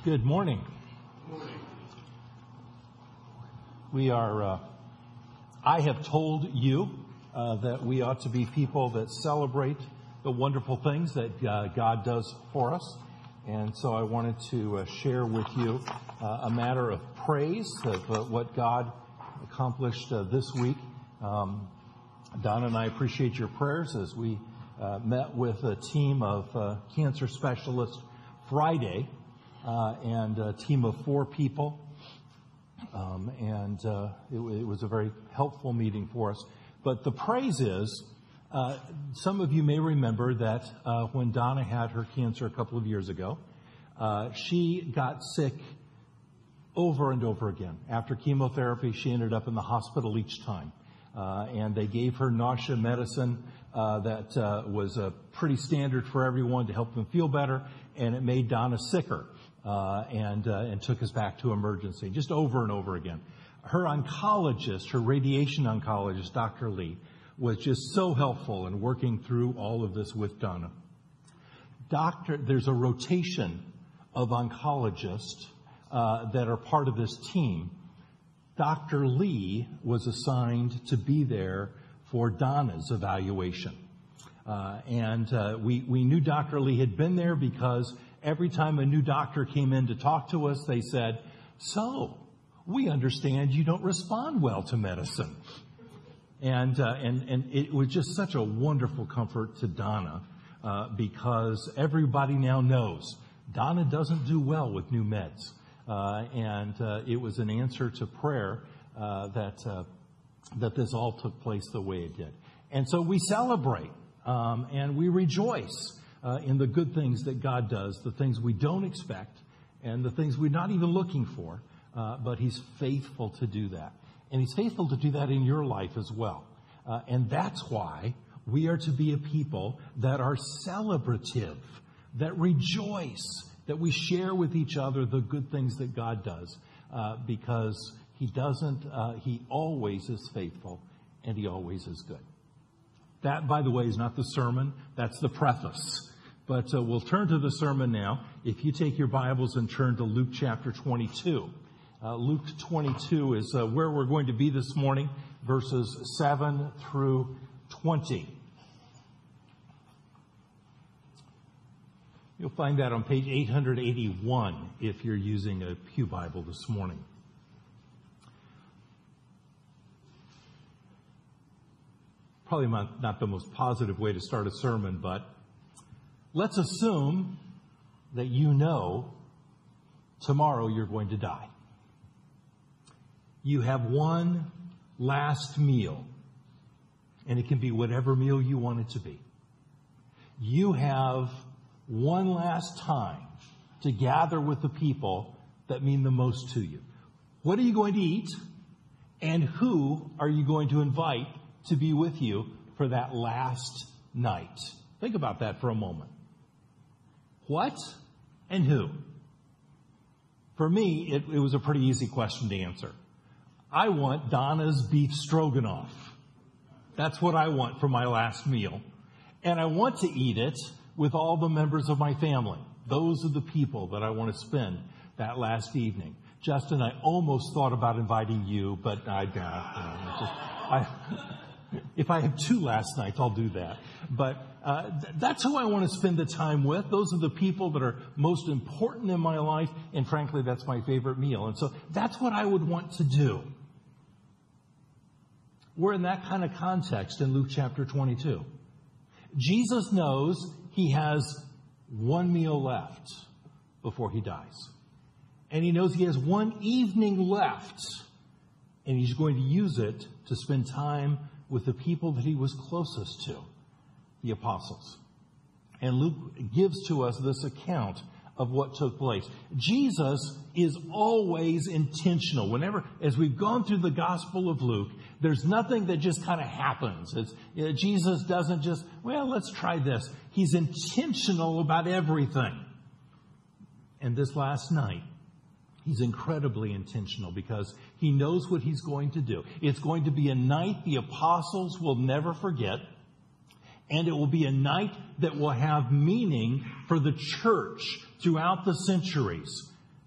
Good morning. I have told you that we ought to be people that celebrate the wonderful things that God does for us. And so I wanted to share with you a matter of praise of what God accomplished this week. Don and I appreciate your prayers as we met with a team of cancer specialists Friday, and a team of 4 people. It was a very helpful meeting for us. But the praise is, some of you may remember that when Donna had her cancer a couple of years ago, she got sick over and over again. After chemotherapy, she ended up in the hospital each time. And they gave her nausea medicine that was pretty standard for everyone to help them feel better, and it made Donna sicker. And took us back to emergency, just over and over again. Her oncologist, her radiation oncologist, Dr. Lee, was just so helpful in working through all of this with Donna. There's a rotation of oncologists that are part of this team. Dr. Lee was assigned to be there for Donna's evaluation. We knew Dr. Lee had been there because every time a new doctor came in to talk to us, they said, "So, we understand you don't respond well to medicine." And it was just such a wonderful comfort to Donna because everybody now knows Donna doesn't do well with new meds. It was an answer to prayer that this all took place the way it did. And so we celebrate and we rejoice in the good things that God does, the things we don't expect, and the things we're not even looking for, but He's faithful to do that. And He's faithful to do that in your life as well. And that's why we are to be a people that are celebrative, that rejoice, that we share with each other the good things that God does, because He always is faithful, and He always is good. That, by the way, is not the sermon. That's the preface. But we'll turn to the sermon now. If you take your Bibles and turn to Luke chapter 22. Luke 22 is where we're going to be this morning, verses 7 through 20. You'll find that on page 881 if you're using a Pew Bible this morning. Probably not the most positive way to start a sermon, but let's assume that you know tomorrow you're going to die. You have one last meal, and it can be whatever meal you want it to be. You have one last time to gather with the people that mean the most to you. What are you going to eat, and who are you going to invite to be with you for that last night? Think about that for a moment. What and who? For me, it was a pretty easy question to answer. I want Donna's beef stroganoff. That's what I want for my last meal. And I want to eat it with all the members of my family. Those are the people that I want to spend that last evening. Justin, I almost thought about inviting you, but if I have 2 last nights, I'll do that. But that's who I want to spend the time with. Those are the people that are most important in my life. And frankly, that's my favorite meal. And so that's what I would want to do. We're in that kind of context in Luke chapter 22. Jesus knows He has one meal left before He dies. And He knows He has one evening left. And He's going to use it to spend time with the people that He was closest to, the apostles. And Luke gives to us this account of what took place. Jesus is always intentional. As we've gone through the Gospel of Luke, there's nothing that just kind of happens. Jesus doesn't just, let's try this. He's intentional about everything. And this last night, He's incredibly intentional because He knows what He's going to do. It's going to be a night the apostles will never forget. And it will be a night that will have meaning for the church throughout the centuries.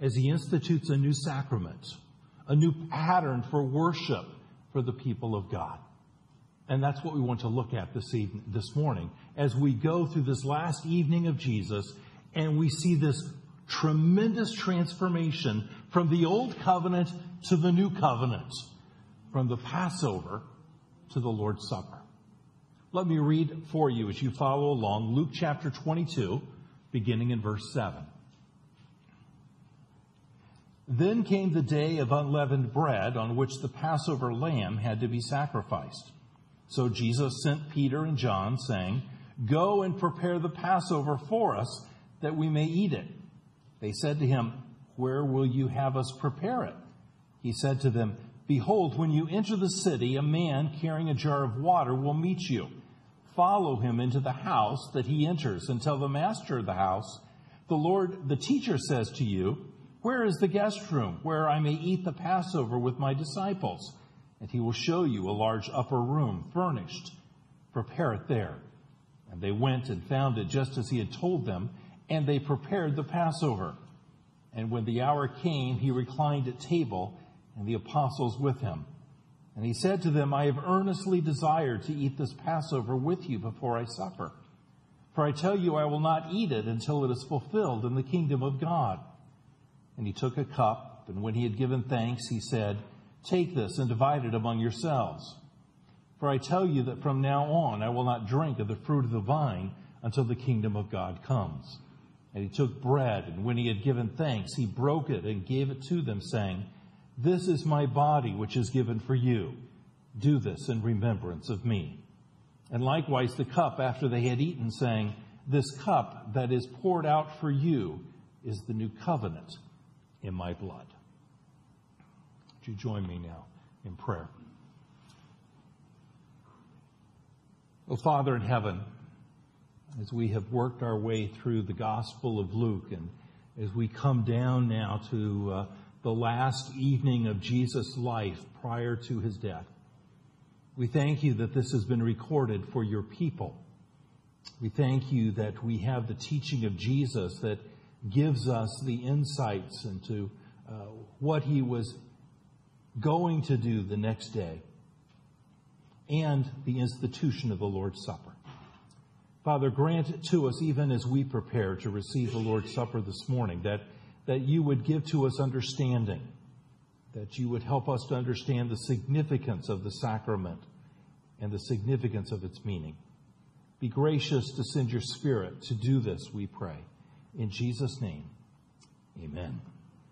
as he institutes a new sacrament, a new pattern for worship for the people of God. And that's what we want to look at this morning as we go through this last evening of Jesus, and we see this tremendous transformation from the old covenant to the new covenant, from the Passover to the Lord's Supper. Let me read for you as you follow along Luke chapter 22, beginning in verse 7. Then came the day of unleavened bread on which the Passover lamb had to be sacrificed. So Jesus sent Peter and John, saying, "Go and prepare the Passover for us, that we may eat it." They said to him, "Where will you have us prepare it?" He said to them, "Behold, when you enter the city, a man carrying a jar of water will meet you. Follow him into the house that he enters, and tell the master of the house, 'The teacher says to you, where is the guest room where I may eat the Passover with my disciples?' And he will show you a large upper room furnished. Prepare it there." And they went and found it just as he had told them, and they prepared the Passover. And when the hour came, he reclined at table, and the apostles with him. And he said to them, "I have earnestly desired to eat this Passover with you before I suffer. For I tell you, I will not eat it until it is fulfilled in the kingdom of God." And he took a cup, and when he had given thanks, he said, "Take this and divide it among yourselves. For I tell you that from now on I will not drink of the fruit of the vine until the kingdom of God comes." And he took bread, and when he had given thanks, he broke it and gave it to them, saying, "This is my body, which is given for you. Do this in remembrance of me." And likewise the cup after they had eaten, saying, "This cup that is poured out for you is the new covenant in my blood." Would you join me now in prayer? Oh, Father in heaven, as we have worked our way through the Gospel of Luke, and as we come down now to the last evening of Jesus' life prior to his death, we thank you that this has been recorded for your people. We thank you that we have the teaching of Jesus that gives us the insights into what he was going to do the next day, and the institution of the Lord's Supper. Father, grant it to us even as we prepare to receive the Lord's Supper this morning, that you would give to us understanding, that you would help us to understand the significance of the sacrament and the significance of its meaning. Be gracious to send your Spirit to do this, we pray. In Jesus' name, amen.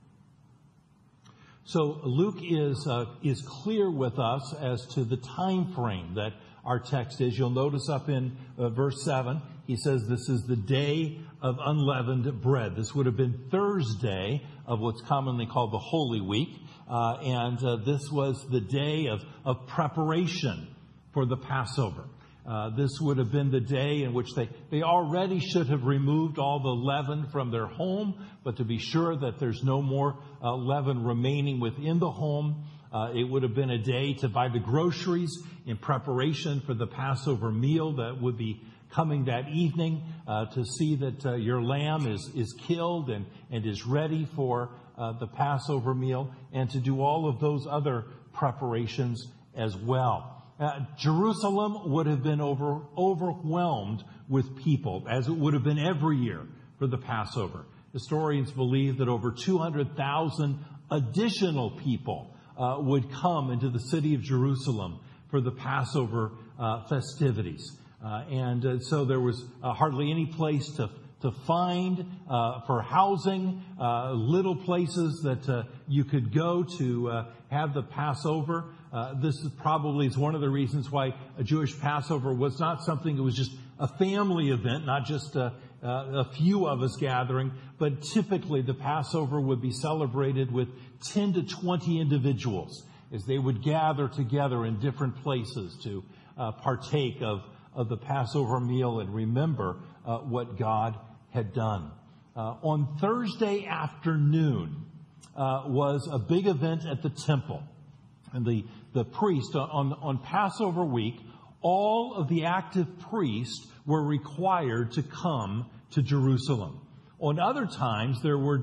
So Luke is clear with us as to the time frame that our text is. You'll notice up in verse 7, he says this is the day of unleavened bread. This would have been Thursday of what's commonly called the Holy Week. And this was the day of preparation for the Passover. This would have been the day in which they already should have removed all the leaven from their home, but to be sure that there's no more leaven remaining within the home, it would have been a day to buy the groceries in preparation for the Passover meal that would be coming that evening, to see that your lamb is killed and is ready for the Passover meal, and to do all of those other preparations as well. Jerusalem would have been overwhelmed with people, as it would have been every year for the Passover. Historians believe that over 200,000 additional people would come into the city of Jerusalem for the Passover festivities. And so there was hardly any place to find for housing, little places that you could go to have the Passover. This is probably one of the reasons why a Jewish Passover was not something that was just a family event, not just a few of us gathering, but typically the Passover would be celebrated with 10 to 20 individuals as they would gather together in different places to partake of the Passover meal and remember what God had done. On Thursday afternoon was a big event at the temple. And the priest, on Passover week, all of the active priests were required to come to Jerusalem. On other times, there were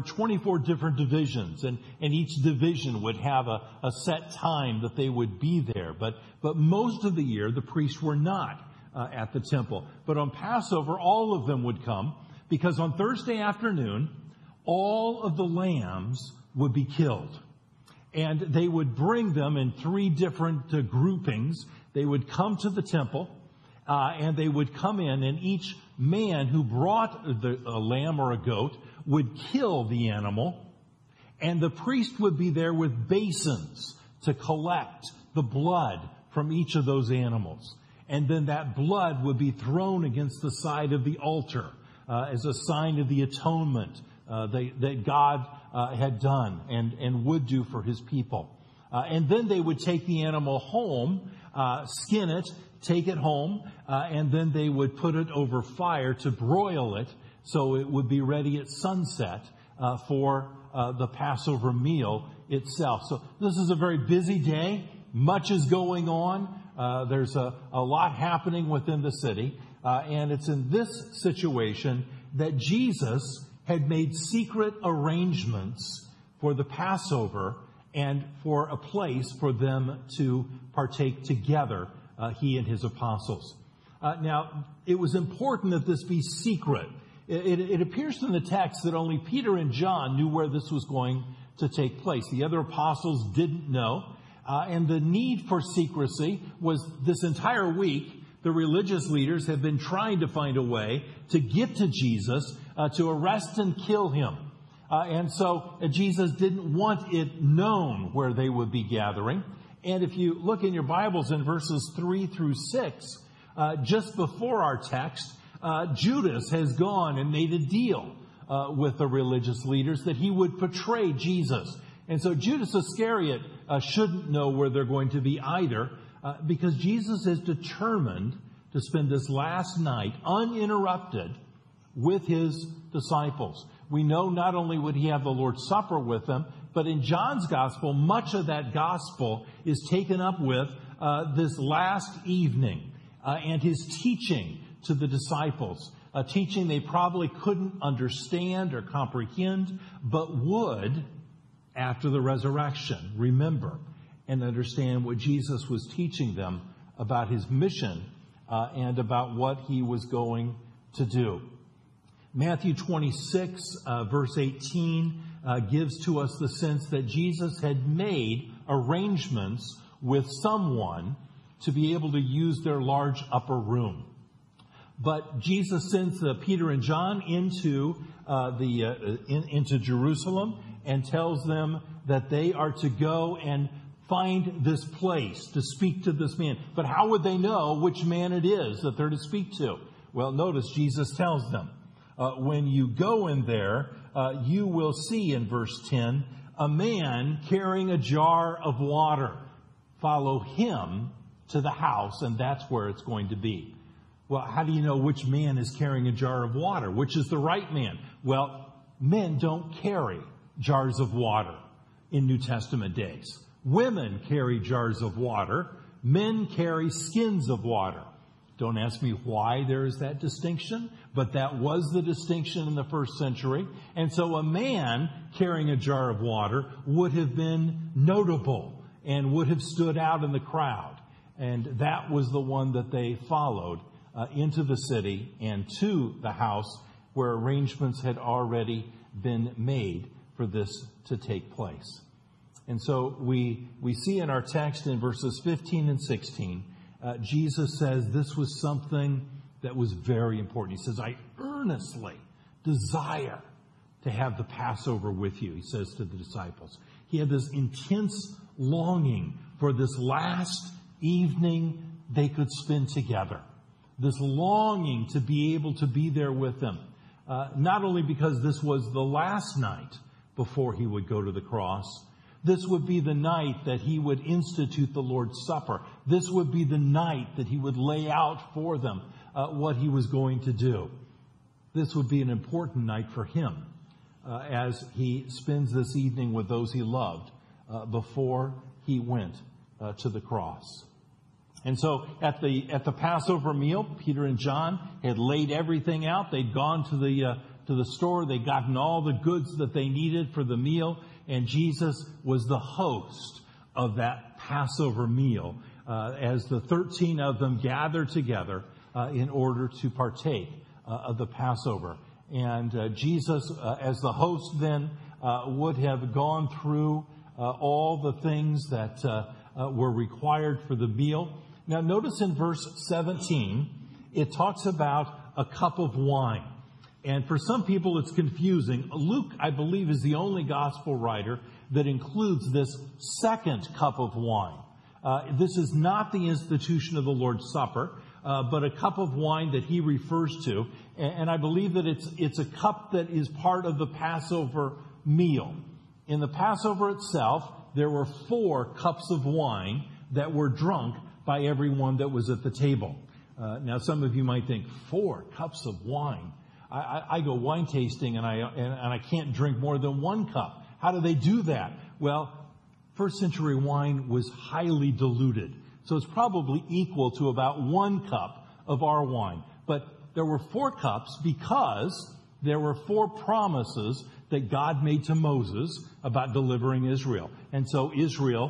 24 different divisions, and each division would have a set time that they would be there. But most of the year, the priests were not at the temple. But on Passover, all of them would come, because on Thursday afternoon, all of the lambs would be killed. And they would bring them in 3 different groupings. They would come to the temple, and they would come in, and each man who brought a lamb or a goat would kill the animal, and the priest would be there with basins to collect the blood from each of those animals. And then that blood would be thrown against the side of the altar as a sign of the atonement that God had done and would do for his people. And then they would take the animal home, skin it, take it home, and then they would put it over fire to broil it so it would be ready at sunset for the Passover meal itself. So this is a very busy day. Much is going on. There's a lot happening within the city. And it's in this situation that Jesus had made secret arrangements for the Passover and for a place for them to partake together, he and his apostles. Now, it was important that this be secret. It appears in the text that only Peter and John knew where this was going to take place. The other apostles didn't know. And the need for secrecy was this entire week, the religious leaders have been trying to find a way to get to Jesus, to arrest and kill him. And so Jesus didn't want it known where they would be gathering. And if you look in your Bibles in verses 3 through 6, just before our text, Judas has gone and made a deal with the religious leaders that he would betray Jesus. And so Judas Iscariot shouldn't know where they're going to be either, because Jesus is determined to spend this last night uninterrupted with his disciples. We know not only would he have the Lord's Supper with them, but in John's Gospel, much of that Gospel is taken up with this last evening and his teaching to the disciples, a teaching they probably couldn't understand or comprehend, but would, after the resurrection, remember and understand what Jesus was teaching them about his mission and about what he was going to do. Matthew 26, verse 18, gives to us the sense that Jesus had made arrangements with someone to be able to use their large upper room. But Jesus sends Peter and John into Jerusalem and tells them that they are to go and find this place to speak to this man. But how would they know which man it is that they're to speak to? Well, notice Jesus tells them, when you go in there, you will see in verse 10, a man carrying a jar of water. Follow him to the house, and that's where it's going to be. Well, how do you know which man is carrying a jar of water? Which is the right man? Well, men don't carry jars of water in New Testament days. Women carry jars of water. Men carry skins of water. Don't ask me why there is that distinction, but that was the distinction in the first century. And so a man carrying a jar of water would have been notable and would have stood out in the crowd. And that was the one that they followed into the city and to the house where arrangements had already been made for this to take place. And so we see in our text in verses 15 and 16, Jesus says this was something that was very important. He says, I earnestly desire to have the Passover with you, he says to the disciples. He had this intense longing for this last evening they could spend together. This longing to be able to be there with them. Not only because this was the last night before he would go to the cross, this would be the night that he would institute the Lord's Supper. This would be the night that he would lay out for them what he was going to do. This would be an important night for him as he spends this evening with those he loved before he went to the cross. And so at the Passover meal, Peter and John had laid everything out. They'd gone to to the store. They'd gotten all the goods that they needed for the meal, and Jesus was the host of that Passover meal as the 13 of them gathered together in order to partake of the Passover. And Jesus, as the host then, would have gone through all the things that were required for the meal. Now, notice in verse 17, it talks about a cup of wine. And for some people, it's confusing. Luke, I believe, is the only gospel writer that includes this second cup of wine. This is not the institution of the Lord's Supper, but a cup of wine that he refers to. And I believe that it's a cup that is part of the Passover meal. In the Passover itself, there were 4 cups of wine that were drunk by everyone that was at the table. Now, some of you might think, 4 cups of wine. I go wine tasting and I can't drink more than 1 cup. How do they do that? Well, first century wine was highly diluted. So it's probably equal to about 1 cup of our wine. But there were 4 cups because there were 4 promises that God made to Moses about delivering Israel. And so Israel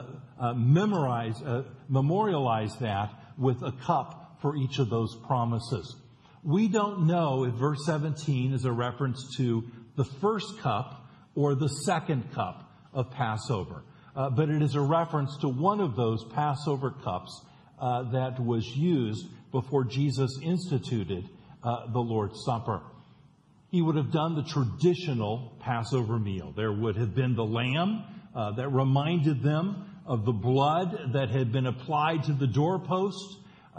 memorialized that with a cup for each of those promises. We don't know if verse 17 is a reference to the first cup or the second cup of Passover. But it is a reference to one of those Passover cups that was used before Jesus instituted the Lord's Supper. He would have done the traditional Passover meal. There would have been the lamb that reminded them of the blood that had been applied to the doorpost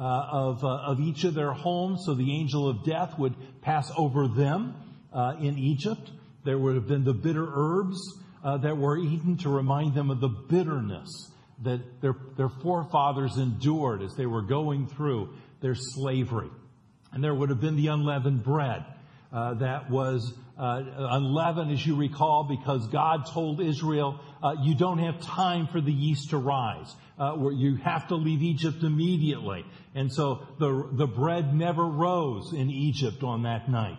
of each of their homes, so the angel of death would pass over them in Egypt. There would have been the bitter herbs that were eaten to remind them of the bitterness that their forefathers endured as they were going through their slavery. And there would have been the unleavened bread that was unleavened, as you recall, because God told Israel, you don't have time for the yeast to rise. You have to leave Egypt immediately. And so the bread never rose in Egypt on that night.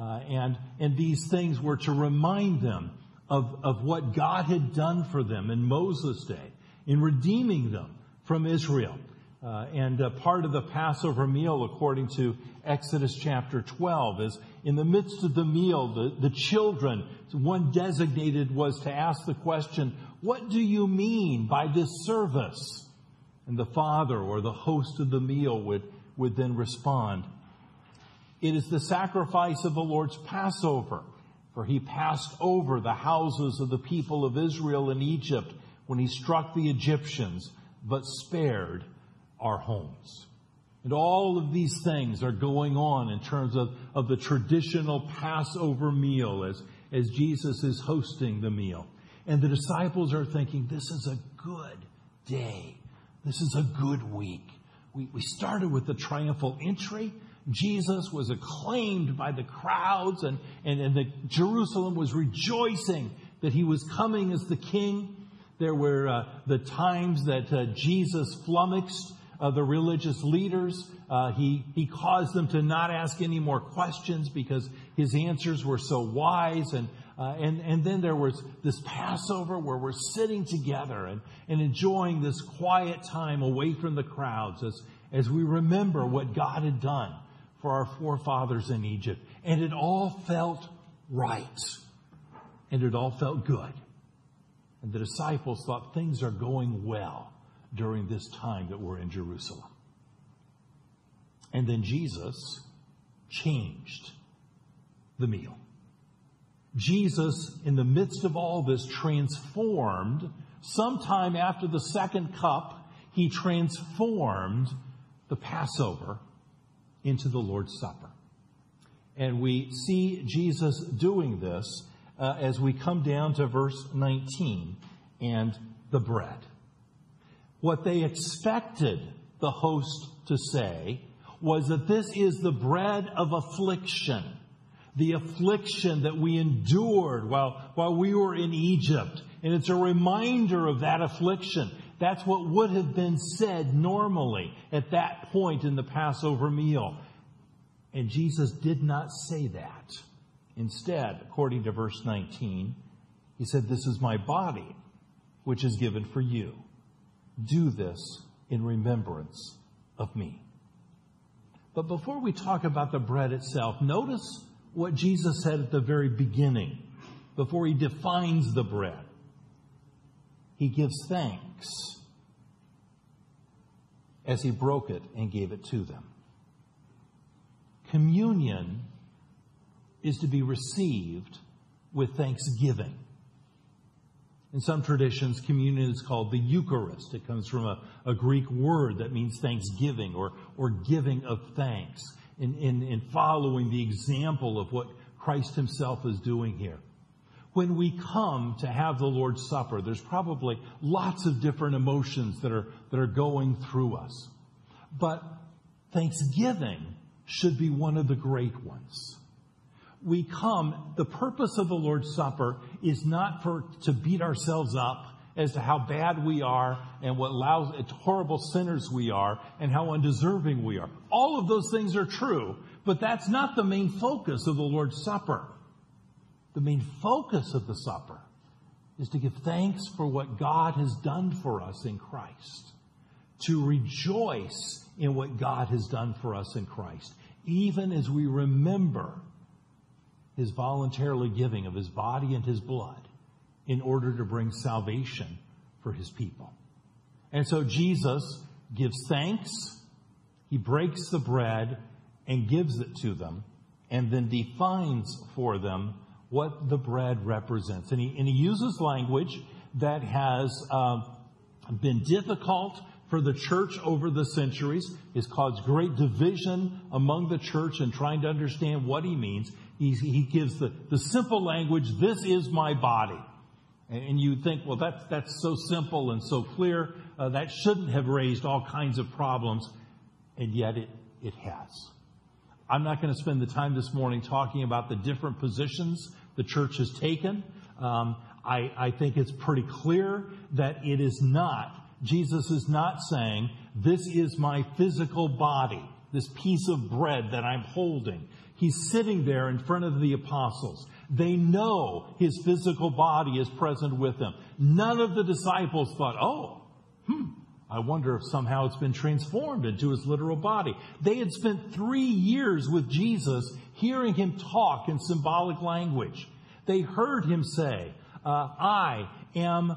And these things were to remind them of what God had done for them in Moses' day, in redeeming them from Israel. And part of the Passover meal, according to Exodus chapter 12, is in the midst of the meal, the children, one designated was to ask the question, what do you mean by this service? And the father or the host of the meal would then respond, it is the sacrifice of the Lord's Passover, for he passed over the houses of the people of Israel in Egypt when he struck the Egyptians, but spared our homes. And all of these things are going on in terms of the traditional Passover meal as Jesus is hosting the meal. And the disciples are thinking, this is a good day. This is a good week. We started with the triumphal entry. Jesus was acclaimed by the crowds and Jerusalem was rejoicing that he was coming as the king. There were the times that Jesus flummoxed the religious leaders. He caused them to not ask any more questions because his answers were so wise. And then there was this Passover where we're sitting together and enjoying this quiet time away from the crowds as we remember what God had done for our forefathers in Egypt. And it all felt right. And it all felt good. And the disciples thought things are going well during this time that we're in Jerusalem. And then Jesus changed the meal. Jesus, in the midst of all this, transformed. Sometime after the second cup, he transformed the Passover into the Lord's Supper. And we see Jesus doing this as we come down to verse 19 and the bread. What they expected the host to say was that this is the bread of affliction, the affliction that we endured while we were in Egypt. And it's a reminder of that affliction. That's what would have been said normally at that point in the Passover meal. And Jesus did not say that. Instead, according to verse 19, he said, "This is my body, which is given for you. Do this in remembrance of me." But before we talk about the bread itself, notice what Jesus said at the very beginning, before he defines the bread. He gives thanks as he broke it and gave it to them. Communion is to be received with thanksgiving. In some traditions, communion is called the Eucharist. It comes from a Greek word that means thanksgiving or giving of thanks, in following the example of what Christ himself is doing here. When we come to have the Lord's Supper, there's probably lots of different emotions that are going through us. But thanksgiving should be one of the great ones. We come, the purpose of the Lord's Supper is not to beat ourselves up as to how bad we are and what horrible sinners we are and how undeserving we are. All of those things are true, but that's not the main focus of the Lord's Supper. The main focus of the supper is to give thanks for what God has done for us in Christ, to rejoice in what God has done for us in Christ, even as we remember his voluntarily giving of his body and his blood in order to bring salvation for his people. And so Jesus gives thanks, he breaks the bread and gives it to them, and then defines for them what the bread represents. And he uses language that has been difficult for the church over the centuries. It's caused great division among the church in trying to understand what he means. He gives the simple language, "This is my body." And you think, well, that's so simple and so clear. That shouldn't have raised all kinds of problems. And yet it has. I'm not going to spend the time this morning talking about the different positions the church has taken. I think it's pretty clear that it is not, Jesus is not saying, "This is my physical body, this piece of bread that I'm holding." He's sitting there in front of the apostles. They know his physical body is present with them. None of the disciples thought, I wonder if somehow it's been transformed into his literal body. They had spent 3 years with Jesus, hearing him talk in symbolic language. They heard him say, "I am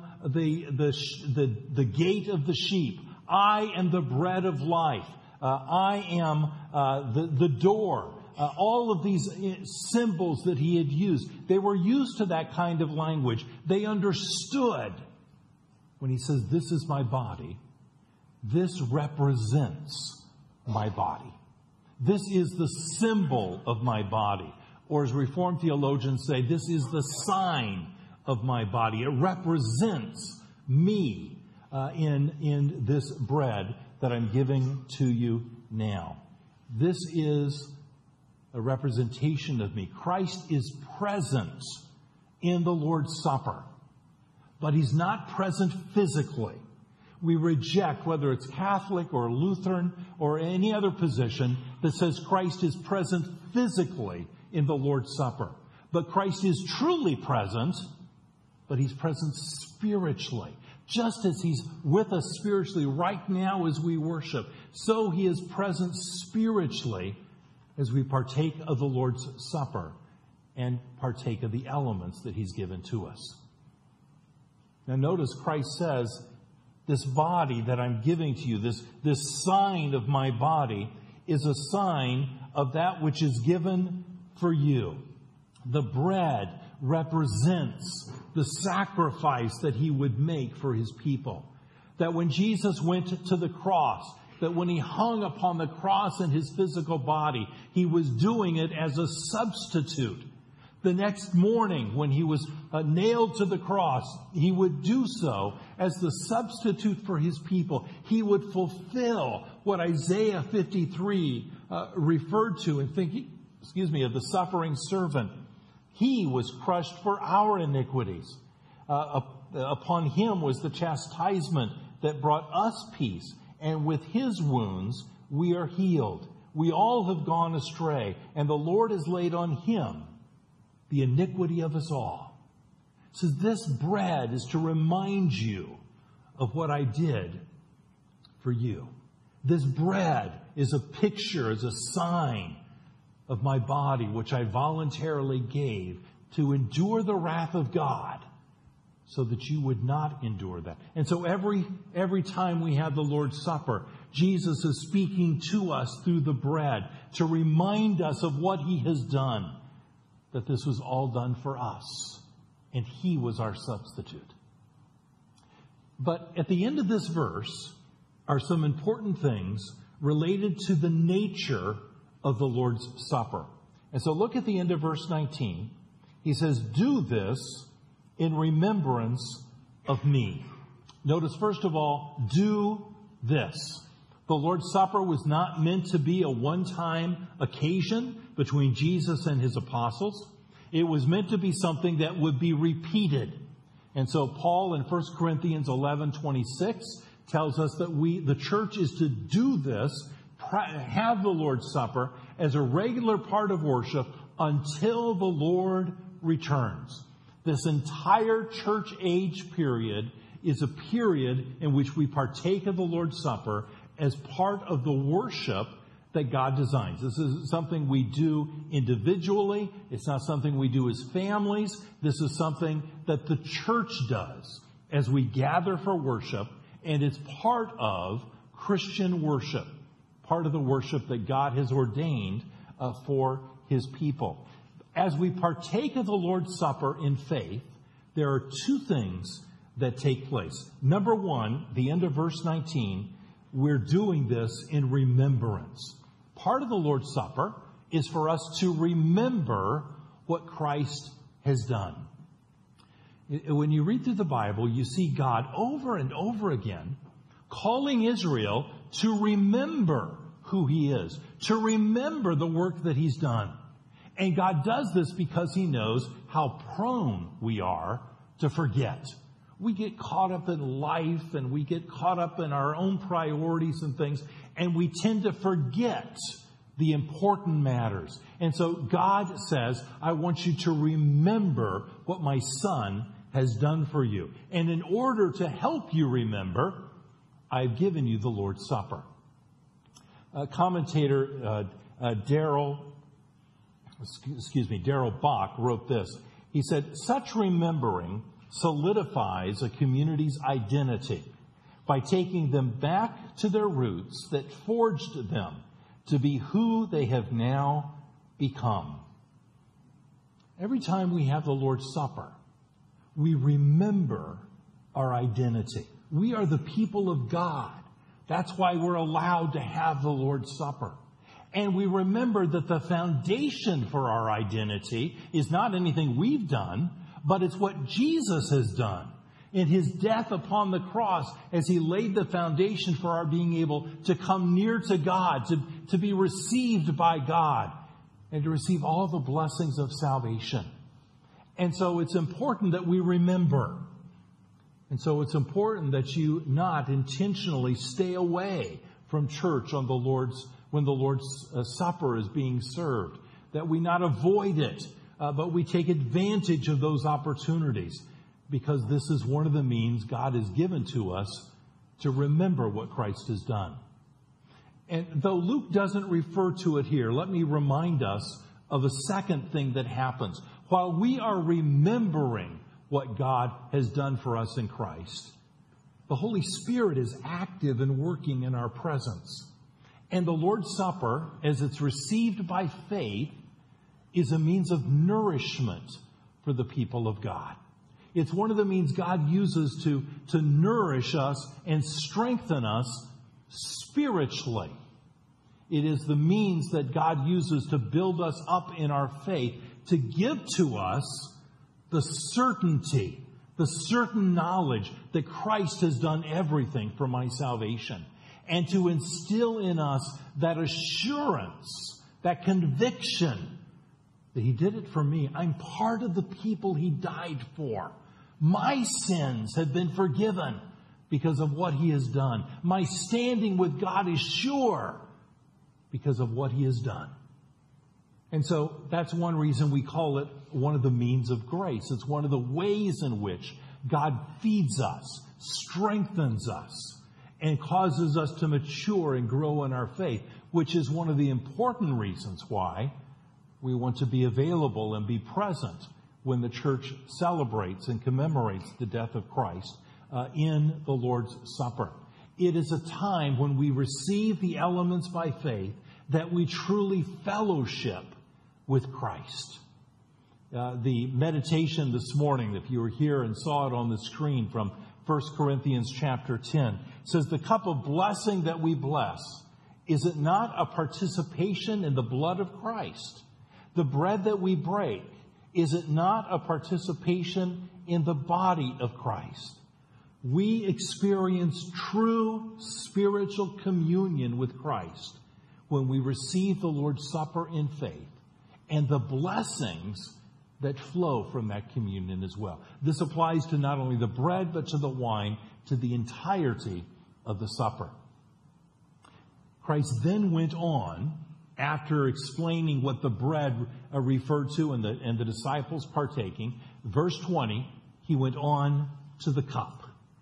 the gate of the sheep. I am the bread of life. I am the door." All of these symbols that he had used, they were used to that kind of language. They understood when he says, "This is my body." This represents my body. This is the symbol of my body. Or as Reformed theologians say, this is the sign of my body. It represents me in this bread that I'm giving to you now. This is a representation of me. Christ is present in the Lord's Supper, but he's not present physically. We reject, whether it's Catholic or Lutheran or any other position that says Christ is present physically in the Lord's Supper. But Christ is truly present, but he's present spiritually. Just as he's with us spiritually right now as we worship, so he is present spiritually as we partake of the Lord's Supper and partake of the elements that he's given to us. Now notice Christ says, "This body that I'm giving to you, this sign of my body, is a sign of that which is given for you." The bread represents the sacrifice that he would make for his people. That when Jesus went to the cross, that when he hung upon the cross in his physical body, he was doing it as a substitute. The next morning, when he was nailed to the cross, he would do so as the substitute for his people. He would fulfill what Isaiah 53 referred to in thinking, of the suffering servant. He was crushed for our iniquities. Upon him was the chastisement that brought us peace, and with his wounds we are healed. We all have gone astray, and the Lord has laid on him the iniquity of us all. It says, this bread is to remind you of what I did for you. This bread is a picture, is a sign of my body, which I voluntarily gave to endure the wrath of God so that you would not endure that. And so every time we have the Lord's Supper, Jesus is speaking to us through the bread to remind us of what he has done, that this was all done for us, and he was our substitute. But at the end of this verse are some important things related to the nature of the Lord's Supper. And so look at the end of verse 19. He says, do this in remembrance of me. Notice, first of all, do this. The Lord's Supper was not meant to be a one-time occasion between Jesus and his apostles. It was meant to be something that would be repeated. And so Paul in 1 Corinthians 11:26 tells us that the church is to do this, have the Lord's Supper as a regular part of worship until the Lord returns. This entire church age period is a period in which we partake of the Lord's Supper as part of the worship that God designs. This is something we do individually. It's not something we do as families. This is something that the church does as we gather for worship, and it's part of Christian worship, part of the worship that God has ordained for his people. As we partake of the Lord's Supper in faith, there are two things that take place. Number one, the end of verse 19, we're doing this in remembrance. Part of the Lord's Supper is for us to remember what Christ has done. When you read through the Bible, you see God over and over again calling Israel to remember who he is, to remember the work that he's done. And God does this because he knows how prone we are to forget. We get caught up in life and we get caught up in our own priorities and things, and we tend to forget the important matters. And so God says, I want you to remember what my Son has done for you. And in order to help you remember, I've given you the Lord's Supper. Commentator Darrell Bach wrote this. He said, such remembering solidifies a community's identity by taking them back to their roots that forged them to be who they have now become. Every time we have the Lord's Supper, we remember our identity. We are the people of God. That's why we're allowed to have the Lord's Supper. And we remember that the foundation for our identity is not anything we've done, but it's what Jesus has done in his death upon the cross, as he laid the foundation for our being able to come near to God, to be received by God, and to receive all the blessings of salvation. And so it's important that we remember. And so it's important that you not intentionally stay away from church on when the Lord's Supper is being served, that we not avoid it, but we take advantage of those opportunities, because this is one of the means God has given to us to remember what Christ has done. And though Luke doesn't refer to it here, let me remind us of a second thing that happens. While we are remembering what God has done for us in Christ, the Holy Spirit is active and working in our presence. And the Lord's Supper, as it's received by faith, is a means of nourishment for the people of God. It's one of the means God uses to nourish us and strengthen us spiritually. It is the means that God uses to build us up in our faith, to give to us the certainty, the certain knowledge that Christ has done everything for my salvation, and to instill in us that assurance, that conviction that he did it for me. I'm part of the people he died for. My sins have been forgiven because of what he has done. My standing with God is sure because of what he has done. And so that's one reason we call it one of the means of grace. It's one of the ways in which God feeds us, strengthens us, and causes us to mature and grow in our faith, which is one of the important reasons why we want to be available and be present when the church celebrates and commemorates the death of Christ in the Lord's Supper. It is a time when we receive the elements by faith that we truly fellowship with Christ. The meditation this morning, if you were here and saw it on the screen from 1 Corinthians chapter 10, says, the cup of blessing that we bless, is it not a participation in the blood of Christ? The bread that we break, is it not a participation in the body of Christ? We experience true spiritual communion with Christ when we receive the Lord's Supper in faith and the blessings that flow from that communion as well. This applies to not only the bread, but to the wine, to the entirety of the supper. Christ then went on, after explaining what the bread referred to and the disciples partaking. Verse 20, he went on to the cup.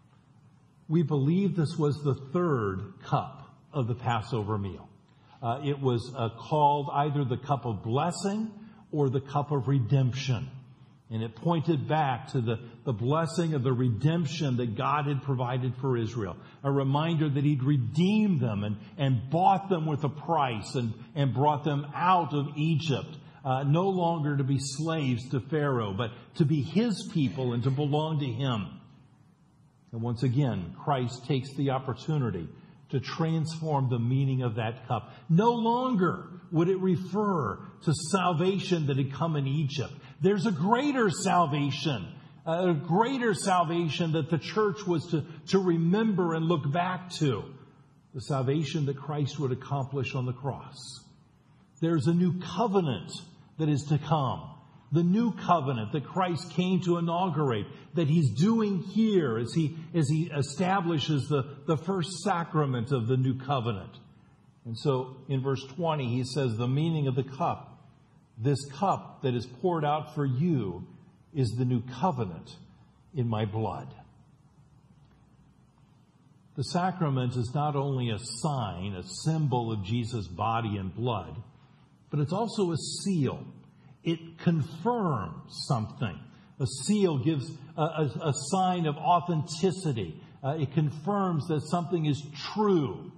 We believe this was the third cup of the Passover meal. It was called either the cup of blessing or the cup of redemption. And it pointed back to the blessing of the redemption that God had provided for Israel. A reminder that he'd redeemed them and bought them with a price and brought them out of Egypt. No longer to be slaves to Pharaoh, but to be his people and to belong to him. And once again, Christ takes the opportunity to transform the meaning of that cup. No longer would it refer to salvation that had come in Egypt. There's a greater salvation that the church was to remember and look back to. The salvation that Christ would accomplish on the cross. There's a new covenant that is to come. The new covenant that Christ came to inaugurate, that he's doing here as he establishes the first sacrament of the new covenant. And so in verse 20, he says, the meaning of the cup, this cup that is poured out for you is the new covenant in my blood. The sacrament is not only a sign, a symbol of Jesus' body and blood, but it's also a seal. It confirms something. A seal gives a sign of authenticity. It confirms that something is true.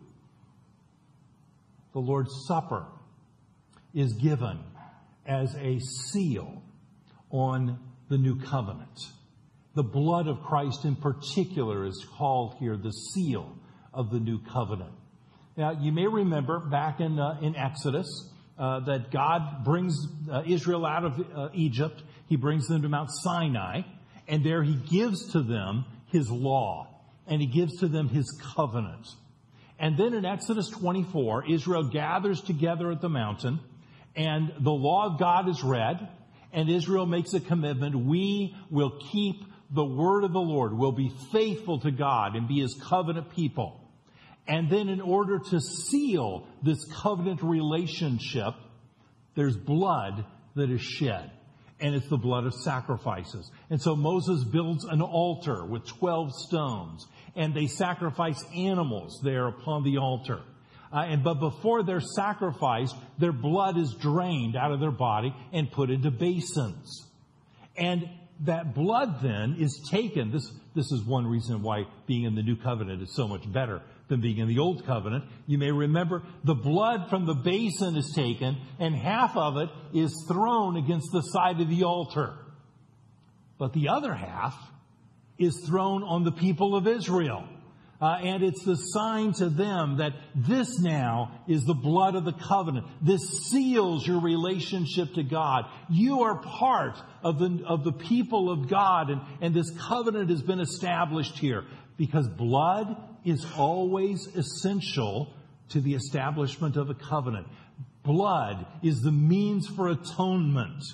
The Lord's Supper is given as a seal on the new covenant. The blood of Christ in particular is called here the seal of the new covenant. Now, you may remember back in Exodus that God brings Israel out of Egypt. He brings them to Mount Sinai, and there he gives to them his law, and he gives to them his covenant. And then in Exodus 24, Israel gathers together at the mountain, and the law of God is read, and Israel makes a commitment. We will keep the word of the Lord. We'll be faithful to God and be his covenant people. And then in order to seal this covenant relationship, there's blood that is shed. And it's the blood of sacrifices. And so Moses builds an altar with 12 stones. And they sacrifice animals there upon the altar. But before they're sacrificed, their blood is drained out of their body and put into basins. And that blood then is taken. This is one reason why being in the new covenant is so much better than being in the old covenant. You may remember the blood from the basin is taken and half of it is thrown against the side of the altar. But the other half is thrown on the people of Israel. And it's the sign to them that this now is the blood of the covenant. This seals your relationship to God. You are part of the people of God, and this covenant has been established here because blood is always essential to the establishment of a covenant. Blood is the means for atonement.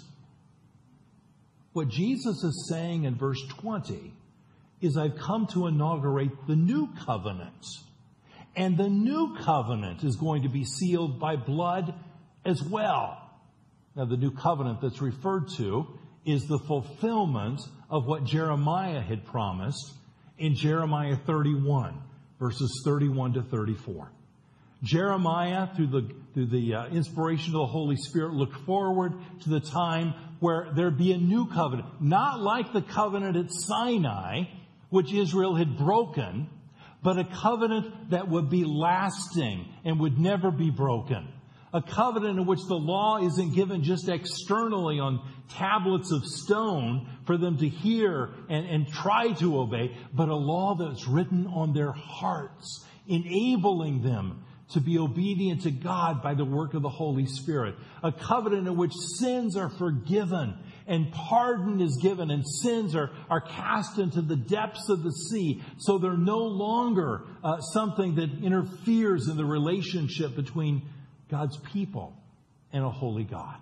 What Jesus is saying in verse 20 is I've come to inaugurate the new covenant. And the new covenant is going to be sealed by blood as well. Now, the new covenant that's referred to is the fulfillment of what Jeremiah had promised in Jeremiah 31, verses 31 to 34. Jeremiah, through the inspiration of the Holy Spirit, looked forward to the time where there'd be a new covenant, not like the covenant at Sinai, which Israel had broken, but a covenant that would be lasting and would never be broken. A covenant in which the law isn't given just externally on tablets of stone for them to hear and try to obey, but a law that's written on their hearts, enabling them to be obedient to God by the work of the Holy Spirit. A covenant in which sins are forgiven and pardon is given and sins are cast into the depths of the sea. So they're no longer something that interferes in the relationship between God's people and a holy God.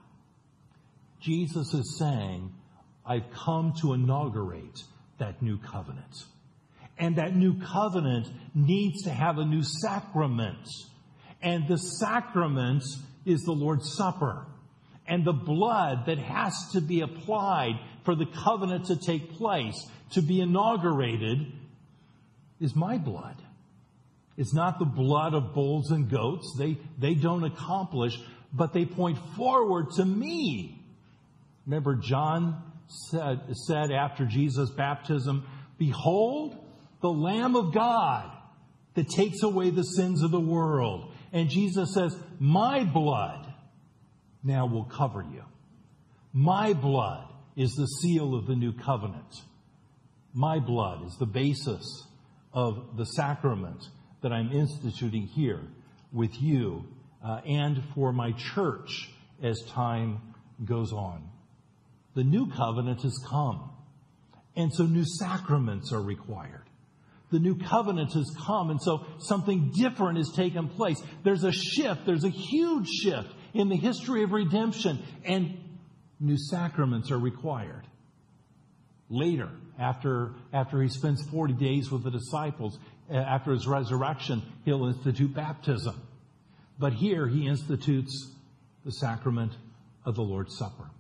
Jesus is saying, I've come to inaugurate that new covenant. And that new covenant needs to have a new sacrament. And the sacrament is the Lord's Supper. And the blood that has to be applied for the covenant to take place, to be inaugurated, is my blood. It's not the blood of bulls and goats. They don't accomplish, but they point forward to me. Remember, John said after Jesus' baptism, "Behold, the Lamb of God that takes away the sins of the world." And Jesus says, my blood now will cover you. My blood is the seal of the new covenant. My blood is the basis of the sacrament that I'm instituting here with you and for my church as time goes on. The new covenant has come, and so new sacraments are required. The new covenant has come, and so something different has taken place. There's a shift, there's a huge shift in the history of redemption, and new sacraments are required. Later, after he spends 40 days with the disciples, after his resurrection, he'll institute baptism. But here he institutes the sacrament of the Lord's Supper.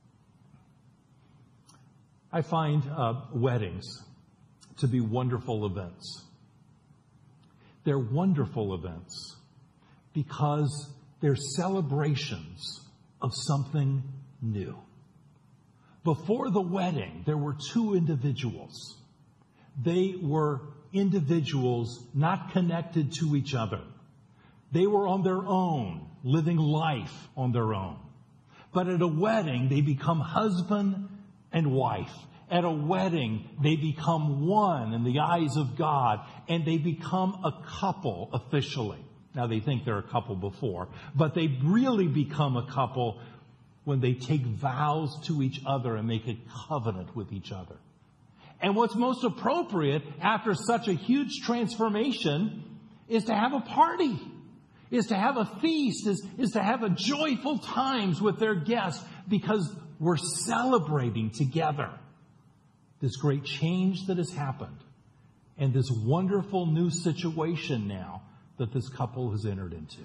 I find weddings to be wonderful events. They're wonderful events because they're celebrations of something new. Before the wedding, there were two individuals. They were individuals not connected to each other. They were on their own, living life on their own. But at a wedding, they become husband and wife. At a wedding, they become one in the eyes of God, and they become a couple officially. Now, they think they're a couple before, but they really become a couple when they take vows to each other and make a covenant with each other. And what's most appropriate after such a huge transformation is to have a party, is to have a feast, is to have a joyful times with their guests, because we're celebrating together this great change that has happened and this wonderful new situation now that this couple has entered into.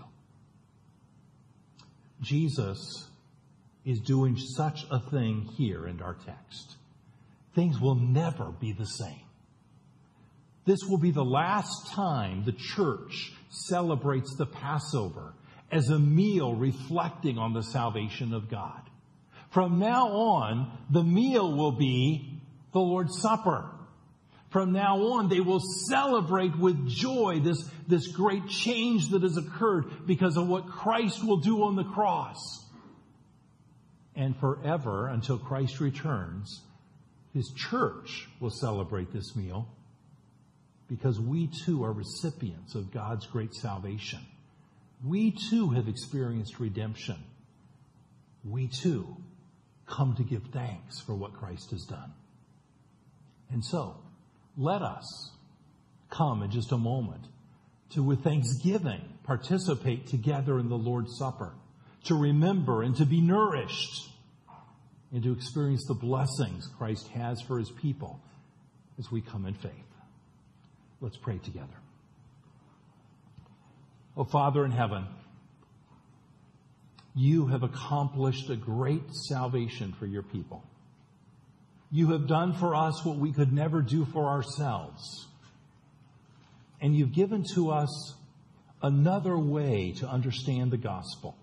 Jesus is doing such a thing here in our text. Things will never be the same. This will be the last time the church celebrates the Passover as a meal reflecting on the salvation of God. From now on, the meal will be the Lord's Supper. From now on, they will celebrate with joy this great change that has occurred because of what Christ will do on the cross. And forever, until Christ returns, His church will celebrate this meal because we too are recipients of God's great salvation. We too have experienced redemption. We too come to give thanks for what Christ has done. And so, let us come in just a moment to, with thanksgiving, participate together in the Lord's Supper, to remember and to be nourished, and to experience the blessings Christ has for His people as we come in faith. Let's pray together. Oh, Father in heaven, You have accomplished a great salvation for your people. You have done for us what we could never do for ourselves. And you've given to us another way to understand the gospel.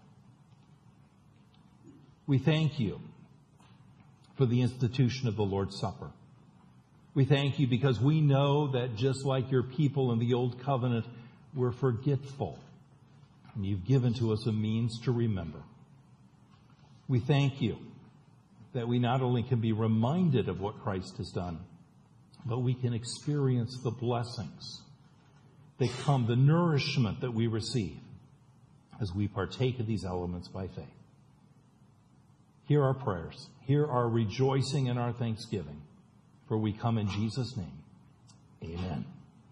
We thank you for the institution of the Lord's Supper. We thank you because we know that just like your people in the Old Covenant, we're forgetful. And you've given to us a means to remember. We thank you that we not only can be reminded of what Christ has done, but we can experience the blessings that come, the nourishment that we receive as we partake of these elements by faith. Hear our prayers. Hear our rejoicing and our thanksgiving. For we come in Jesus' name. Amen.